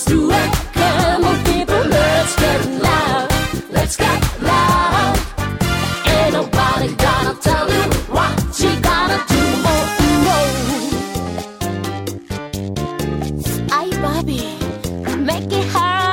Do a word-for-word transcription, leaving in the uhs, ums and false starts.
do it. Come on, people, let's get loud. Let's get loud. Ain't nobody gonna tell you what you gotta do. Oh, oh. Ay, papi, make it hard.